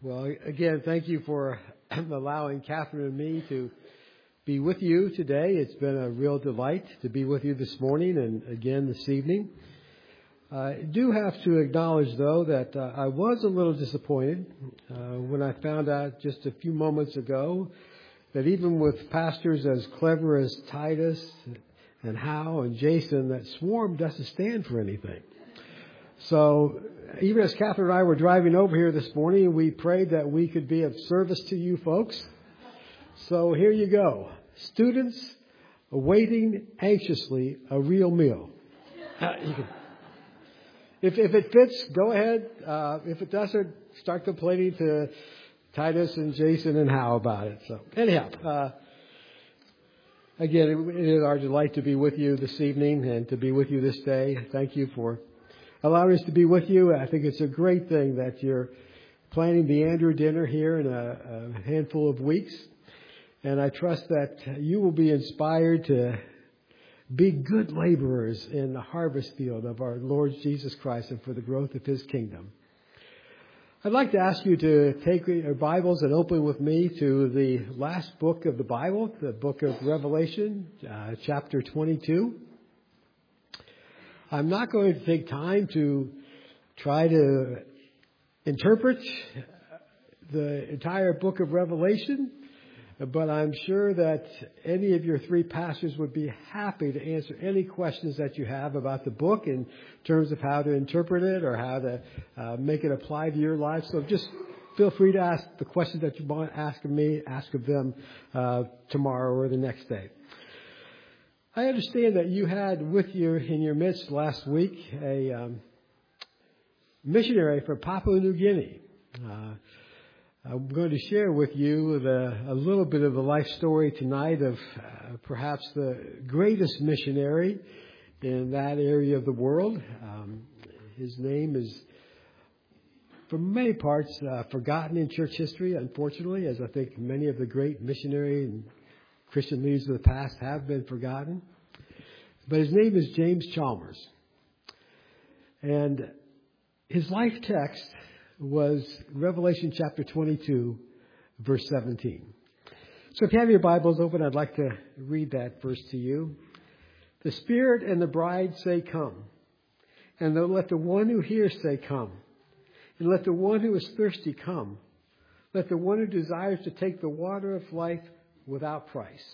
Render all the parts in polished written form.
Well, again, thank you for allowing Catherine and me to be with you today. It's been a real delight to be with you this morning and again this evening. I do have to acknowledge, though, that I was a little disappointed when I found out just a few moments ago that even with pastors as clever as Titus and Hal and Jason, that Swarm doesn't stand for anything. So even as Catherine and I were driving over here this morning, we prayed that we could be of service to you folks. So here you go. Students awaiting anxiously a real meal. If it fits, go ahead. If it doesn't, start complaining to Titus and Jason and Hal about it. So anyhow, again, it is our delight to be with you this evening and to be with you this day. Thank you for allowing us to be with you. I think it's a great thing that you're planning the Andrew dinner here in a handful of weeks. And I trust that you will be inspired to be good laborers in the harvest field of our Lord Jesus Christ and for the growth of His kingdom. I'd like to ask you to take your Bibles and open with me to the last book of the Bible, the book of Revelation, chapter 22. I'm not going to take time to try to interpret the entire book of Revelation, but I'm sure that any of your three pastors would be happy to answer any questions that you have about the book in terms of how to interpret it or how to make it apply to your life. So just feel free to ask the questions that you want to ask of me, ask of them tomorrow or the next day. I understand that you had with you in your midst last week a missionary from Papua New Guinea. I'm going to share with you a little bit of the life story tonight of perhaps the greatest missionary in that area of the world. His name is, for many parts, forgotten in church history, unfortunately, as I think many of the great missionary and Christian leaders of the past have been forgotten. But his name is James Chalmers. And his life text was Revelation chapter 22, verse 17. So if you have your Bibles open, I'd like to read that verse to you. The Spirit and the bride say, "Come." And let the one who hears say, "Come." And let the one who is thirsty come. Let the one who desires to take the water of life without price.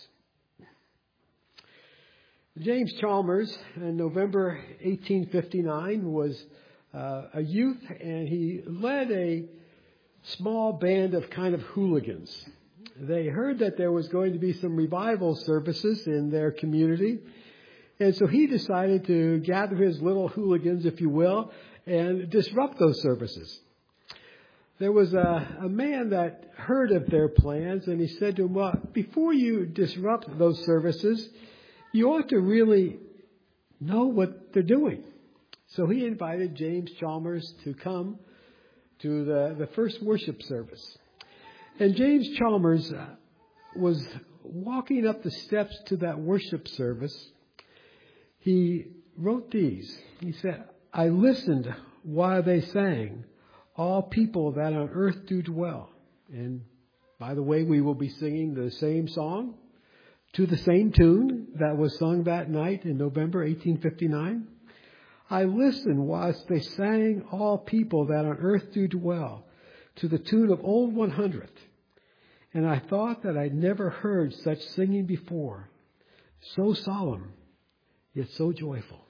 James Chalmers, in November 1859, was a youth, and he led a small band of kind of hooligans. They heard that there was going to be some revival services in their community, and so he decided to gather his little hooligans, if you will, and disrupt those services. There was a man that heard of their plans, and he said to him, "Well, before you disrupt those services, you ought to really know what they're doing." So he invited James Chalmers to come to the first worship service. And James Chalmers was walking up the steps to that worship service. He wrote these. He said, "I listened while they sang, 'All people that on earth do dwell.'" And by the way, we will be singing the same song to the same tune that was sung that night in November 1859. "I listened whilst they sang, 'All people that on earth do dwell,' to the tune of Old 100. And I thought that I'd never heard such singing before, so solemn, yet so joyful."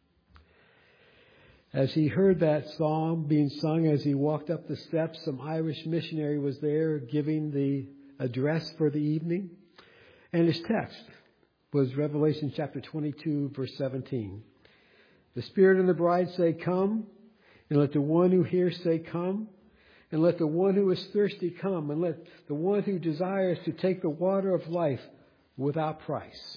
As he heard that song being sung as he walked up the steps, some Irish missionary was there giving the address for the evening. And his text was Revelation chapter 22, verse 17. "The Spirit and the bride say, 'Come,' and let the one who hears say, 'Come,' and let the one who is thirsty come, and let the one who desires to take the water of life without price."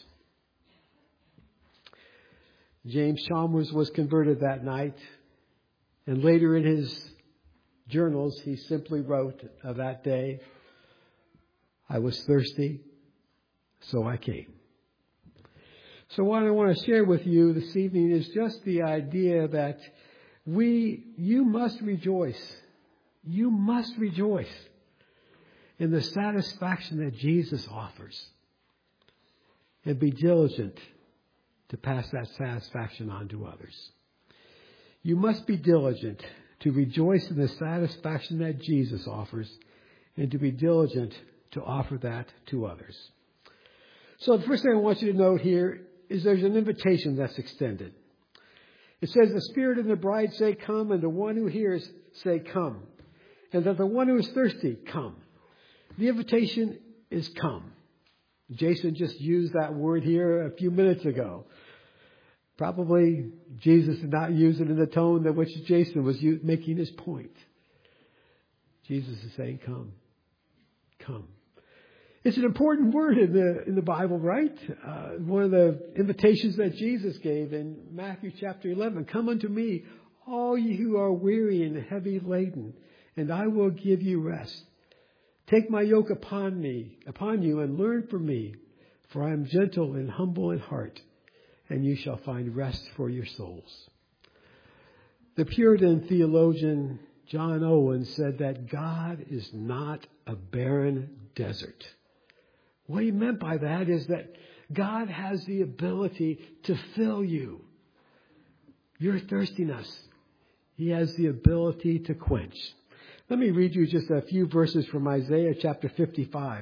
James Chalmers was converted that night, and later in his journals he simply wrote of that day, "I was thirsty, so I came." So what I want to share with you this evening is just the idea that you must rejoice You must rejoice in the satisfaction that Jesus offers and be diligent to pass that satisfaction on to others. You must be diligent to rejoice in the satisfaction that Jesus offers and to be diligent to offer that to others. So the first thing I want you to note here is there's an invitation that's extended. It says, the Spirit and the bride say, come, and the one who hears say, come. And that the one who is thirsty, come. The invitation is come. Jason just used that word here a few minutes ago. Probably Jesus did not use it in the tone that which Jason was making his point. Jesus is saying, come. Come. It's an important word in the Bible, right? One of the invitations that Jesus gave in Matthew chapter 11. Come unto me, all you who are weary and heavy laden, and I will give you rest. Take my yoke upon you, and learn from me, for I am gentle and humble in heart, and you shall find rest for your souls. The Puritan theologian John Owen said that God is not a barren desert. What he meant by that is that God has the ability to fill you. Your thirstiness, He has the ability to quench. Let me read you just a few verses from Isaiah chapter 55.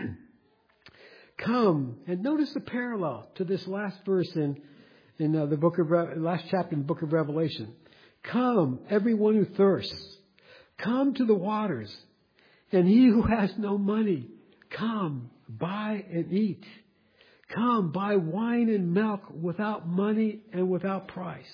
Come, and notice the parallel to this last verse in the book of last chapter in the book of Revelation. Come, everyone who thirsts, come to the waters, and he who has no money, come, buy and eat. Come, buy wine and milk without money and without price.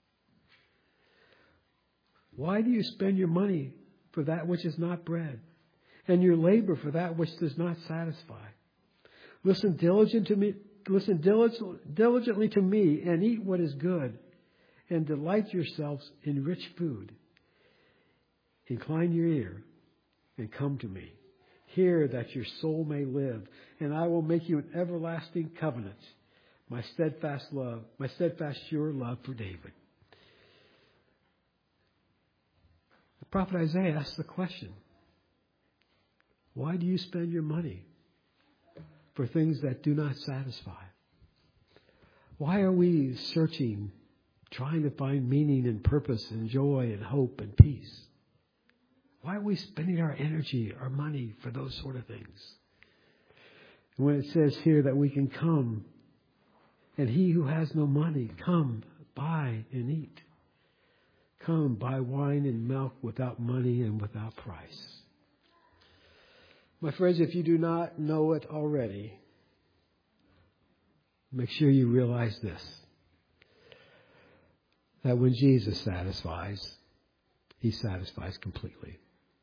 Why do you spend your money for that which is not bread, and your labor for that which does not satisfy? Listen diligently to me, and eat what is good, and delight yourselves in rich food. Incline your ear and come to me. Hear that your soul may live, and I will make you an everlasting covenant, my steadfast sure love for David. The prophet Isaiah asks the question, why do you spend your money for things that do not satisfy? Why are we searching, trying to find meaning and purpose and joy and hope and peace? Why are we spending our energy, our money for those sort of things? And when it says here that we can come, and he who has no money, come, buy and eat. Come, buy wine and milk without money and without price. My friends, if you do not know it already, make sure you realize this. That when Jesus satisfies, He satisfies completely.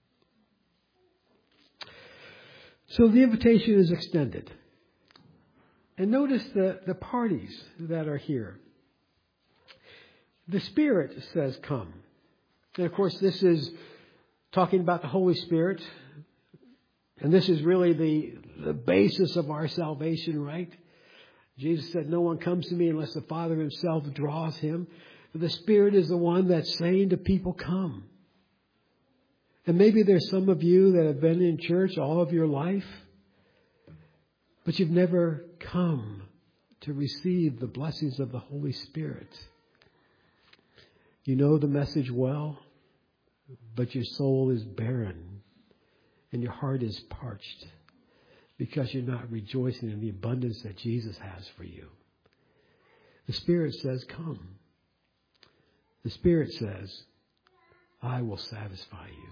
So the invitation is extended. And notice the parties that are here. The Spirit says, come. And of course, this is talking about the Holy Spirit. And this is really the basis of our salvation, right? Jesus said, no one comes to me unless the Father Himself draws him. The Spirit is the one that's saying to people, come. And maybe there's some of you that have been in church all of your life, but you've never come to receive the blessings of the Holy Spirit. You know the message well, but your soul is barren and your heart is parched because you're not rejoicing in the abundance that Jesus has for you. The Spirit says, come. The Spirit says, I will satisfy you.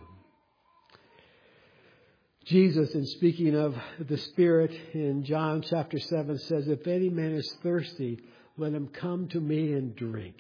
Jesus, in speaking of the Spirit in John chapter 7, says, if any man is thirsty, let him come to me and drink.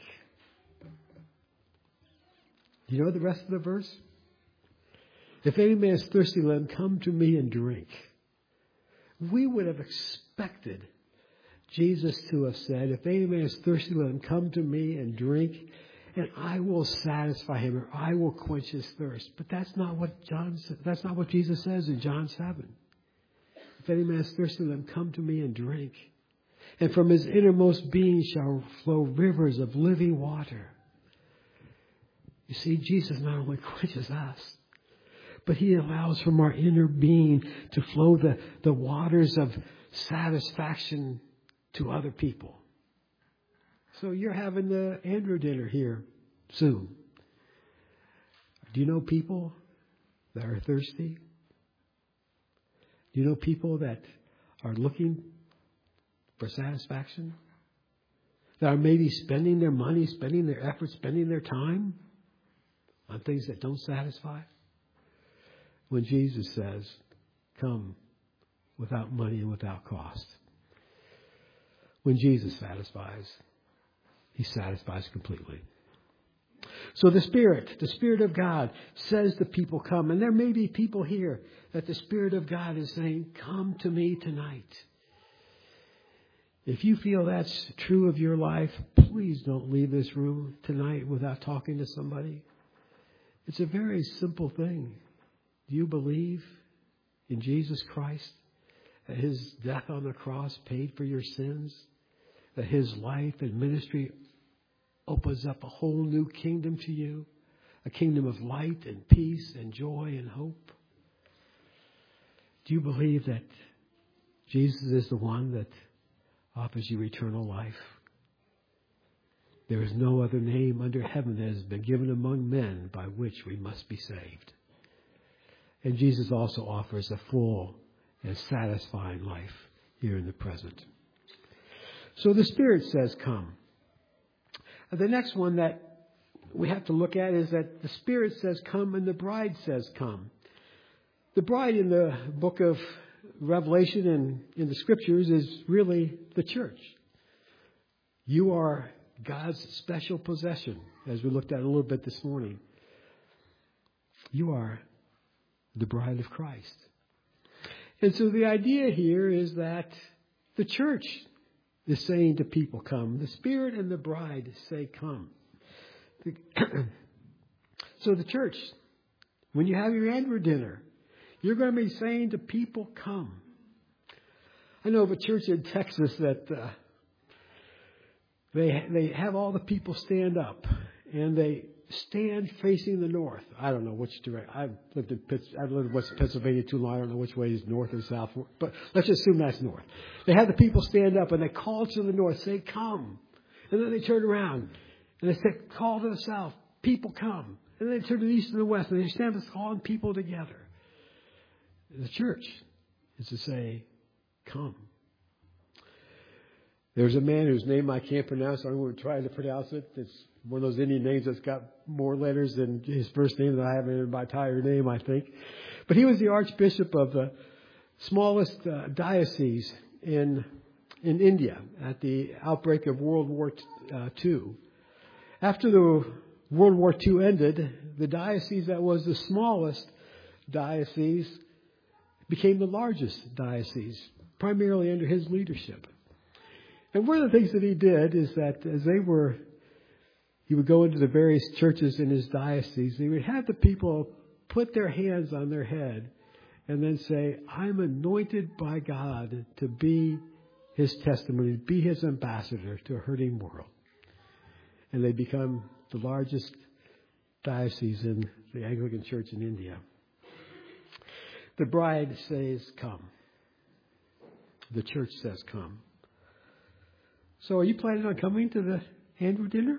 Do you know the rest of the verse? If any man is thirsty, let him come to me and drink. We would have expected Jesus to have said, if any man is thirsty, let him come to me and drink, and I will satisfy him, or I will quench his thirst. But that's not what Jesus says in John 7. If any man is thirsty, let him come to me and drink. And from his innermost being shall flow rivers of living water. You see, Jesus not only quenches us, but He allows from our inner being to flow the waters of satisfaction to other people. So you're having the Andrew dinner here soon. Do you know people that are thirsty? Do you know people that are looking for satisfaction? That are maybe spending their money, spending their effort, spending their time on things that don't satisfy? When Jesus says, come without money and without cost. When Jesus satisfies, He satisfies completely. So the Spirit of God says to people, come. And there may be people here that the Spirit of God is saying, come to me tonight. If you feel that's true of your life, please don't leave this room tonight without talking to somebody. It's a very simple thing. Do you believe in Jesus Christ? That His death on the cross paid for your sins? That His life and ministry opens up a whole new kingdom to you? A kingdom of light and peace and joy and hope? Do you believe that Jesus is the one that offers you eternal life? There is no other name under heaven that has been given among men by which we must be saved. And Jesus also offers a full and satisfying life here in the present. So the Spirit says, come. The next one that we have to look at is that the Spirit says, come, and the bride says, come. The bride in the book of Revelation and in the Scriptures is really the church. You are God's special possession, as we looked at a little bit this morning. You are the bride of Christ. And so the idea here is that the church is saying to people, come. The Spirit and the bride say, come. So the church, when you have your Andrew dinner, you're going to be saying to people, come. I know of a church in Texas that they have all the people stand up, and they stand facing the north. I don't know which direction. I've lived in West Pennsylvania too long. I don't know which way is north or south. But let's just assume that's north. They have the people stand up and they call to the north, say, come. And then they turn around and they say, call to the south, people come. And then they turn to the east and the west and they stand calling people together. The church is to say, come. There's a man whose name I can't pronounce. I'm going to try to pronounce it. It's one of those Indian names that's got more letters than his first name that I have in my entire name, I think. But he was the Archbishop of the smallest diocese in India at the outbreak of World War II. After the World War II ended, the diocese that was the smallest diocese became the largest diocese, primarily under his leadership. And one of the things that he did is that he would go into the various churches in his diocese. He would have the people put their hands on their head and then say, I'm anointed by God to be His testimony, to be His ambassador to a hurting world. And they become the largest diocese in the Anglican Church in India. The bride says, come. The church says, come. So are you planning on coming to the Andrew dinner?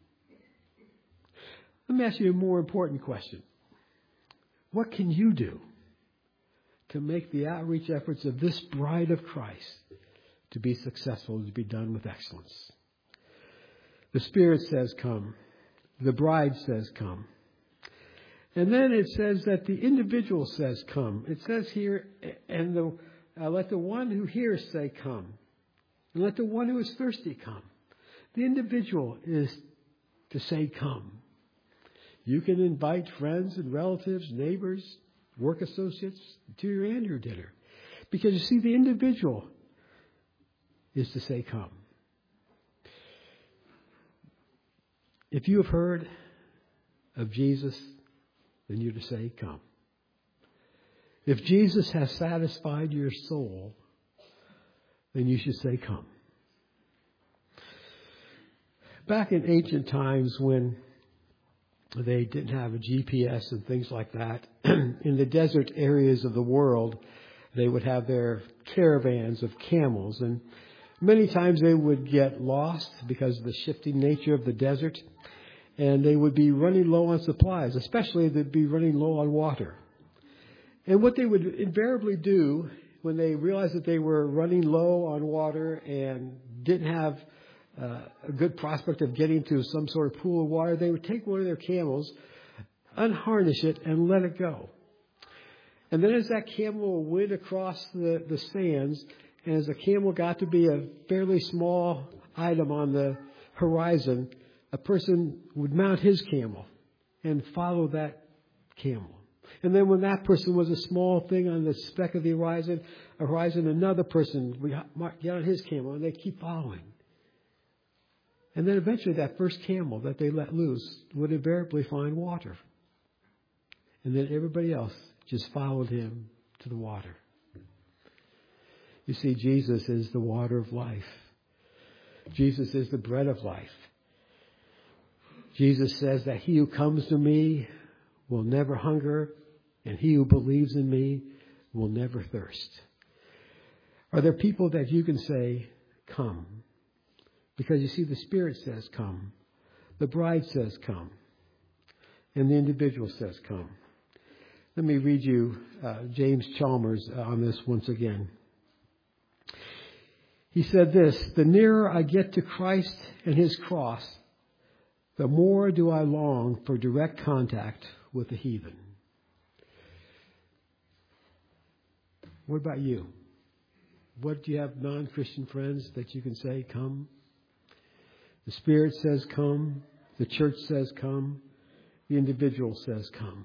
Let me ask you a more important question. What can you do to make the outreach efforts of this bride of Christ to be successful, to be done with excellence? The Spirit says, come. The bride says, come. And then it says that the individual says, come. It says here, and let the one who hears say, come. And let the one who is thirsty come. The individual is to say, come. You can invite friends and relatives, neighbors, work associates to your Andrew dinner. Because you see, the individual is to say, come. If you have heard of Jesus, then you're to say, come. If Jesus has satisfied your soul, then you should say, come. Back in ancient times when They didn't have a GPS and things like that. In the desert areas of the world, they would have their caravans of camels, and many times they would get lost because of the shifting nature of the desert, and they would be running low on supplies, especially they'd be running low on water. And what they would invariably do when they realized that they were running low on water and didn't have a good prospect of getting to some sort of pool of water, they would take one of their camels, unharness it, and let it go. And then as that camel went across the sands, and as the camel got to be a fairly small item on the horizon, a person would mount his camel and follow that camel. And then when that person was a small thing on the speck of the horizon, another person would get on his camel, and they keep following. And then eventually that first camel that they let loose would invariably find water. And then everybody else just followed him to the water. You see, Jesus is the water of life. Jesus is the bread of life. Jesus says that he who comes to me will never hunger, and he who believes in me will never thirst. Are there people that you can say, come? Because you see, the Spirit says come. The bride says come. And the individual says come. Let me read you James Chalmers on this once again. He said this: the nearer I get to Christ and his cross, the more do I long for direct contact with the heathen. What about you? What do you have non-Christian friends that you can say, come? The Spirit says come. The church says come. The individual says come.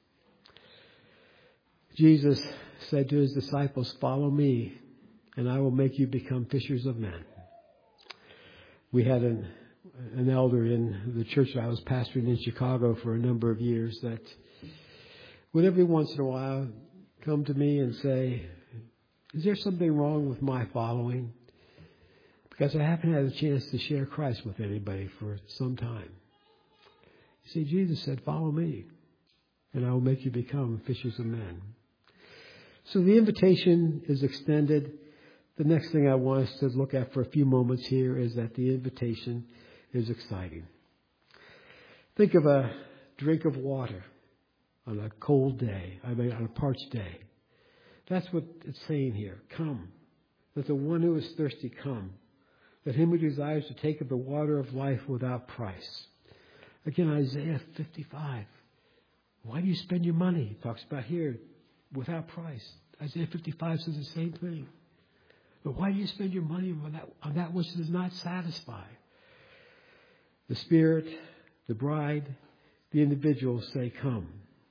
Jesus said to his disciples, follow me, and I will make you become fishers of men. We had an elder in the church that I was pastoring in Chicago for a number of years that would every once in a while come to me and say, is there something wrong with my following? Because I haven't had a chance to share Christ with anybody for some time. You see, Jesus said, follow me, and I will make you become fishers of men. So the invitation is extended. The next thing I want us to look at for a few moments here is that the invitation is exciting. Think of a drink of water on a cold day, on a parched day. That's what it's saying here. Come. Let the one who is thirsty come. Let him who desires to take of the water of life without price. Again, Isaiah 55. Why do you spend your money? It talks about here, without price. Isaiah 55 says the same thing. But why do you spend your money on that which does not satisfy? The Spirit, the bride, the individual say, come.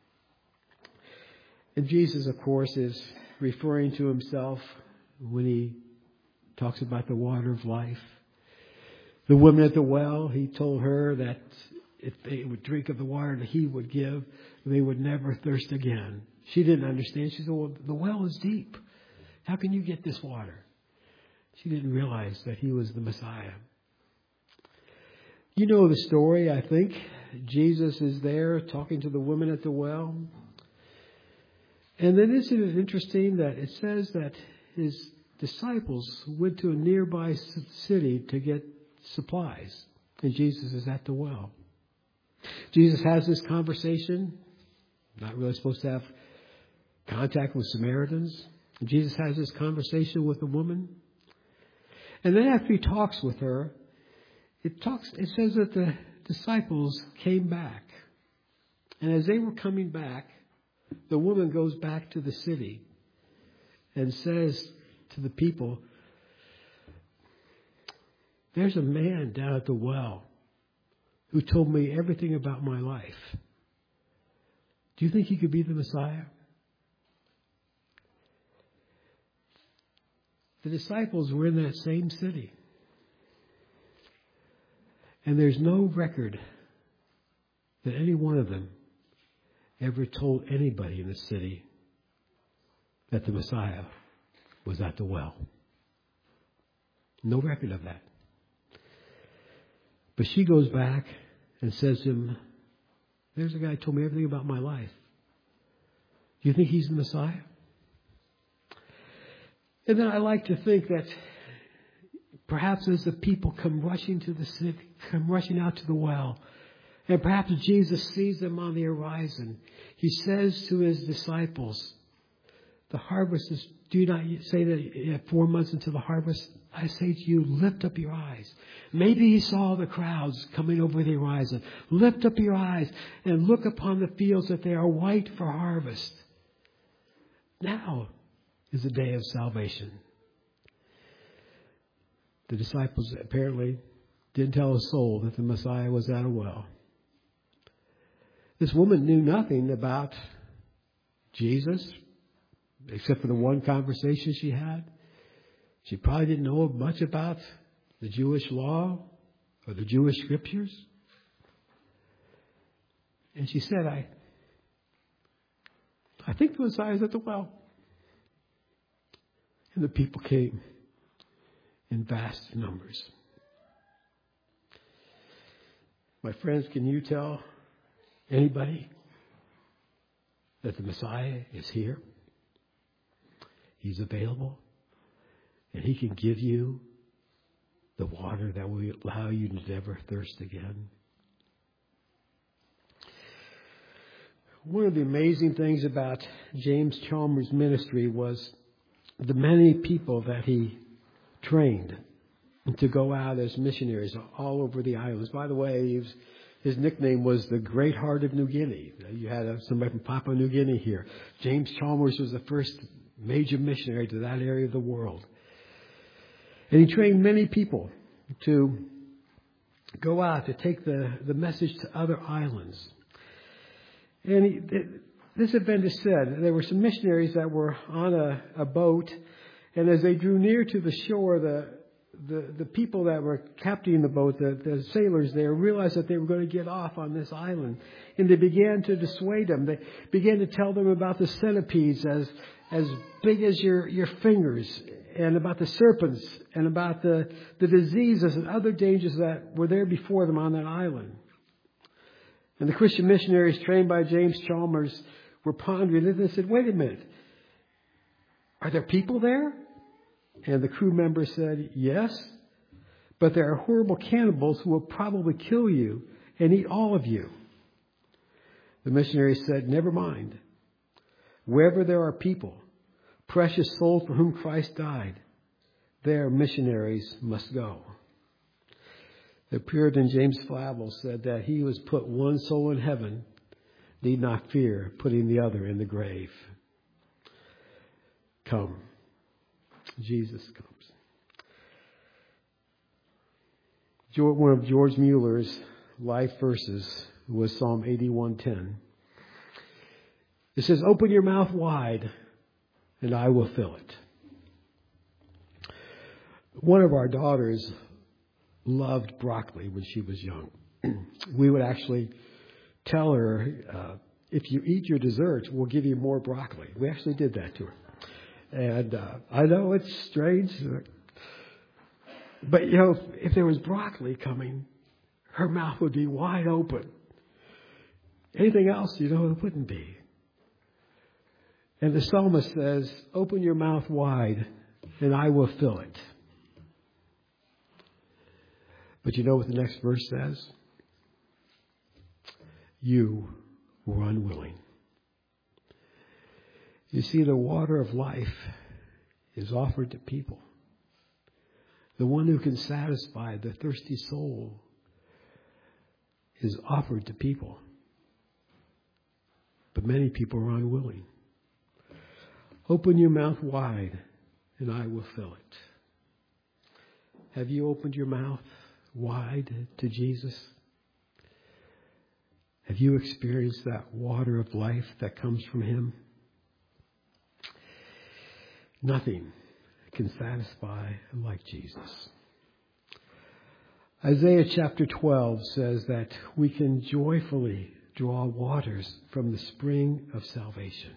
And Jesus, of course, is referring to himself when he talks about the water of life. The woman at the well, he told her that if they would drink of the water that he would give, they would never thirst again. She didn't understand. She said, well, the well is deep. How can you get this water? She didn't realize that he was the Messiah. You know the story, I think. Jesus is there talking to the woman at the well. And then isn't it interesting that it says that his disciples went to a nearby city to get supplies. And Jesus is at the well. Jesus has this conversation. Not really supposed to have contact with Samaritans. Jesus has this conversation with a woman. And then after he talks with her, it says that the disciples came back. And as they were coming back, the woman goes back to the city and says to the people, there's a man down at the well who told me everything about my life. Do you think he could be the Messiah? The disciples were in that same city. And there's no record that any one of them ever told anybody in the city that the Messiah was at the well. No record of that. But she goes back and says to him, There's a guy who told me everything about my life. Do you think he's the Messiah? And then I like to think that perhaps as the people come rushing to the city, come rushing out to the well, and perhaps Jesus sees them on the horizon, he says to his disciples, the harvest is, do you not say that you have 4 months until the harvest? I say to you, lift up your eyes. Maybe he saw the crowds coming over the horizon. Lift up your eyes and look upon the fields that they are white for harvest. Now is the day of salvation. The disciples apparently didn't tell a soul that the Messiah was at a well. This woman knew nothing about Jesus, except for the one conversation she had. She probably didn't know much about the Jewish law or the Jewish scriptures. And she said, I think the Messiah's at the well. And the people came in vast numbers. My friends, can you tell anybody that the Messiah is here? He's available. And he can give you the water that will allow you to never thirst again. One of the amazing things about James Chalmers' ministry was the many people that he trained to go out as missionaries all over the islands. By the way, his nickname was the Great Heart of New Guinea. You had somebody from Papua New Guinea here. James Chalmers was the first major missionary to that area of the world. And he trained many people to go out to take the message to other islands. And this event is said, there were some missionaries that were on a boat, and as they drew near to the shore, the people that were captaining the boat, the sailors there, realized that they were going to get off on this island. And they began to dissuade them. They began to tell them about the centipedes as big as your fingers, and about the serpents, and about the diseases and other dangers that were there before them on that island. And the Christian missionaries trained by James Chalmers were pondering it, and they said, wait a minute, are there people there? And the crew member said, yes, but there are horrible cannibals who will probably kill you and eat all of you. The missionaries said, never mind. Wherever there are people, precious souls for whom Christ died, there missionaries must go. The Puritan James Flavel said that he who has put one soul in heaven need not fear putting the other in the grave. Come. Jesus comes. One of George Mueller's life verses was Psalm 81:10. It says, open your mouth wide and I will fill it. One of our daughters loved broccoli when she was young. We would actually tell her, if you eat your dessert, we'll give you more broccoli. We actually did that to her. And I know it's strange, but if there was broccoli coming, her mouth would be wide open. Anything else, it wouldn't be. And the psalmist says, open your mouth wide and I will fill it. But you know what the next verse says? You were unwilling. You see, the water of life is offered to people. The one who can satisfy the thirsty soul is offered to people. But many people are unwilling. Open your mouth wide and I will fill it. Have you opened your mouth wide to Jesus? Have you experienced that water of life that comes from Him? Nothing can satisfy like Jesus. Isaiah chapter 12 says that we can joyfully draw waters from the spring of salvation.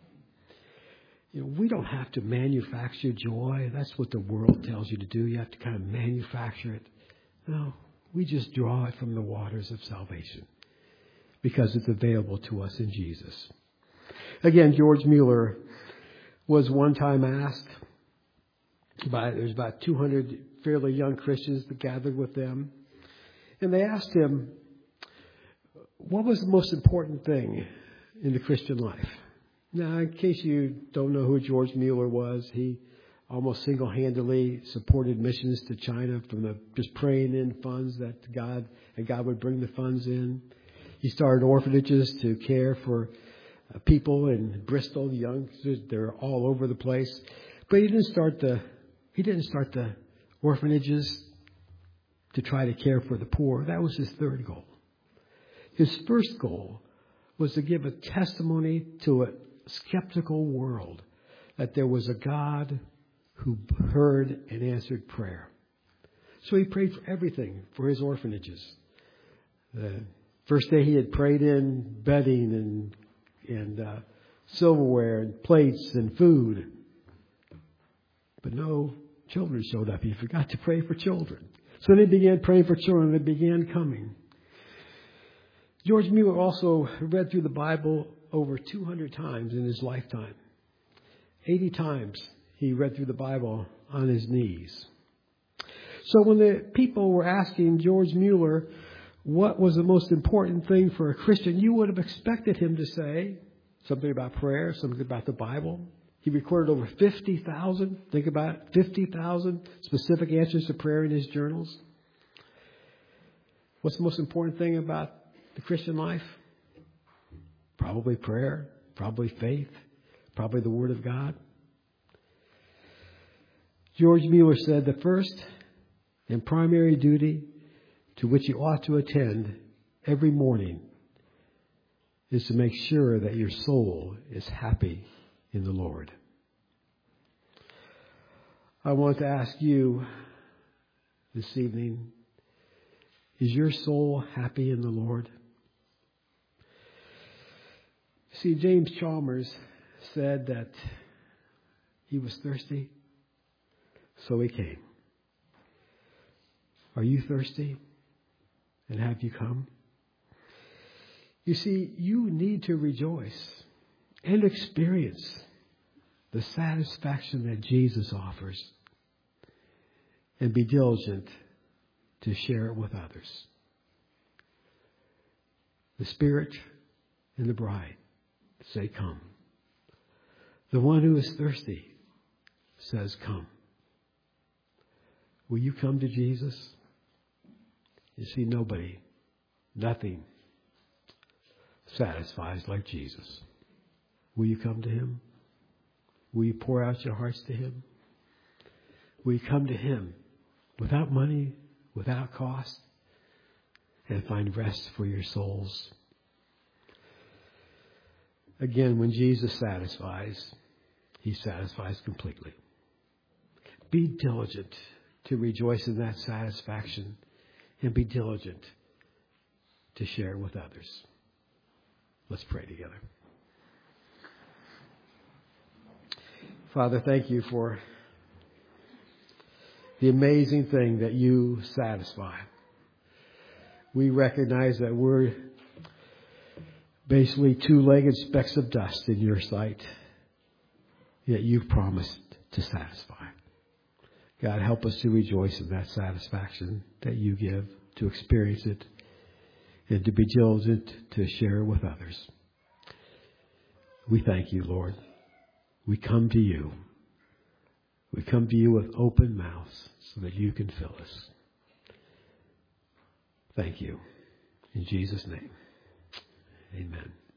We don't have to manufacture joy. That's what the world tells you to do. You have to kind of manufacture it. No, we just draw it from the waters of salvation. because it's available to us in Jesus. Again, George Mueller was one time asked there's about 200 fairly young Christians that gathered with them. And they asked him, what was the most important thing in the Christian life? Now, in case you don't know who George Mueller was, he almost single-handedly supported missions to China from just praying in funds that God would bring the funds in. He started orphanages to care for people in Bristol, youngsters. They're all over the place. But he didn't start the orphanages to try to care for the poor. That was his third goal. His first goal was to give a testimony to a skeptical world that there was a God who heard and answered prayer. So he prayed for everything, for his orphanages. The first day he had prayed in bedding and silverware and plates and food. But no children showed up. He forgot to pray for children. So they began praying for children. They began coming. George Mueller also read through the Bible over 200 times in his lifetime. 80 times he read through the Bible on his knees. So when the people were asking George Mueller what was the most important thing for a Christian, you would have expected him to say something about prayer, something about the Bible. He recorded over 50,000, think about it, 50,000 specific answers to prayer in his journals. What's the most important thing about the Christian life? Probably prayer, probably faith, probably the Word of God. George Mueller said the first and primary duty to which you ought to attend every morning is to make sure that your soul is happy in the Lord. I want to ask you this evening, is your soul happy in the Lord? See, James Chalmers said that he was thirsty, so he came. Are you thirsty? And have you come? You see, you need to rejoice and experience the satisfaction that Jesus offers and be diligent to share it with others. The Spirit and the bride say, come. The one who is thirsty says, come. Will you come to Jesus? You see, nothing satisfies like Jesus. Will you come to Him? Will you pour out your hearts to Him? Will you come to Him without money, without cost, and find rest for your souls? Again, when Jesus satisfies, He satisfies completely. Be diligent to rejoice in that satisfaction and be diligent to share it with others. Let's pray together. Father, thank you for the amazing thing that you satisfy. We recognize that we're basically two-legged specks of dust in your sight, yet you've promised to satisfy. God, help us to rejoice in that satisfaction that you give, to experience it, and to be diligent to share it with others. We thank you, Lord. We come to you. We come to you with open mouths so that you can fill us. Thank you. In Jesus' name, amen.